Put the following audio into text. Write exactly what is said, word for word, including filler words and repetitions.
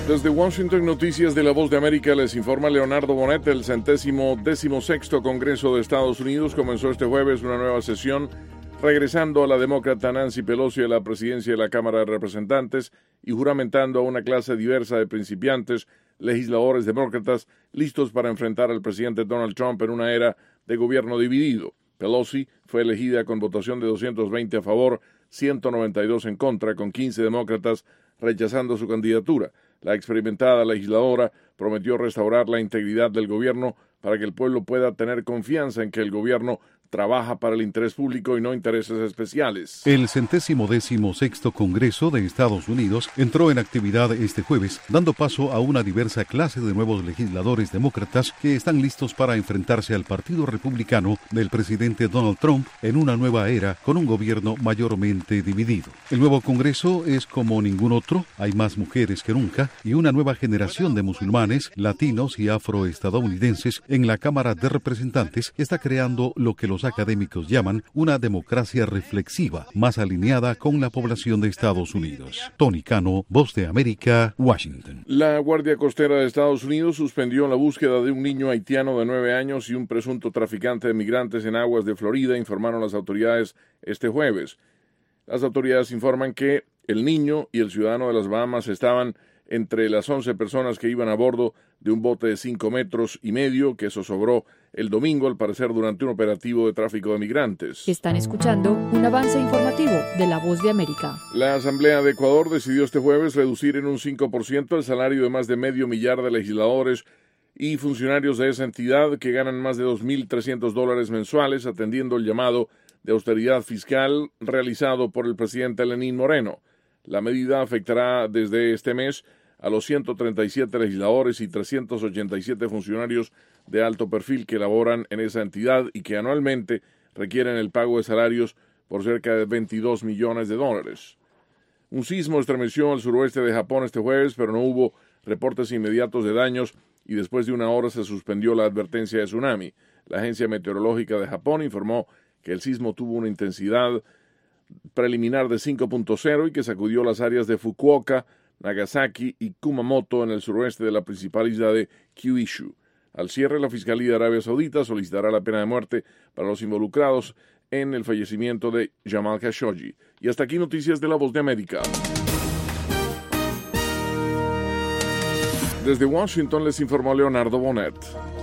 Desde Washington, Noticias de la Voz de América, les informa Leonardo Bonet. El centésimo décimo sexto Congreso de Estados Unidos comenzó este jueves una nueva sesión, regresando a la demócrata Nancy Pelosi a la presidencia de la Cámara de Representantes y juramentando a una clase diversa de principiantes, legisladores demócratas, listos para enfrentar al presidente Donald Trump en una era de gobierno dividido. Pelosi fue elegida con votación de doscientos veinte a favor, ciento noventa y dos en contra, con quince demócratas rechazando su candidatura. La experimentada legisladora prometió restaurar la integridad del gobierno para que el pueblo pueda tener confianza en que el gobierno trabaja para el interés público y no intereses especiales. El centésimo décimo sexto Congreso de Estados Unidos entró en actividad este jueves, dando paso a una diversa clase de nuevos legisladores demócratas que están listos para enfrentarse al Partido Republicano del presidente Donald Trump en una nueva era con un gobierno mayormente dividido. El nuevo Congreso es como ningún otro, hay más mujeres que nunca y una nueva generación de musulmanes, latinos y afroestadounidenses en la Cámara de Representantes está creando lo que los académicos llaman una democracia reflexiva, más alineada con la población de Estados Unidos. Tony Cano, Voz de América, Washington. La Guardia Costera de Estados Unidos suspendió la búsqueda de un niño haitiano de nueve años y un presunto traficante de migrantes en aguas de Florida, informaron las autoridades este jueves. Las autoridades informan que el niño y el ciudadano de las Bahamas estaban entre las once personas que iban a bordo de un bote de cinco metros y medio que zozobró el domingo, al parecer durante un operativo de tráfico de migrantes. Están escuchando un avance informativo de La Voz de América. La Asamblea de Ecuador decidió este jueves reducir en un cinco por ciento el salario de más de medio millar de legisladores y funcionarios de esa entidad que ganan más de dos mil trescientos dólares mensuales, atendiendo el llamado de austeridad fiscal realizado por el presidente Lenín Moreno. La medida afectará desde este mes a los ciento treinta y siete legisladores y trescientos ochenta y siete funcionarios de alto perfil que laboran en esa entidad y que anualmente requieren el pago de salarios por cerca de veintidós millones de dólares. Un sismo estremeció al suroeste de Japón este jueves, pero no hubo reportes inmediatos de daños y después de una hora se suspendió la advertencia de tsunami. La Agencia Meteorológica de Japón informó que el sismo tuvo una intensidad preliminar de cinco punto cero y que sacudió las áreas de Fukuoka, Nagasaki y Kumamoto en el suroeste de la principal isla de Kyushu. Al cierre, la Fiscalía de Arabia Saudita solicitará la pena de muerte para los involucrados en el fallecimiento de Jamal Khashoggi. Y hasta aquí Noticias de la Voz de América. Desde Washington les informó Leonardo Bonet.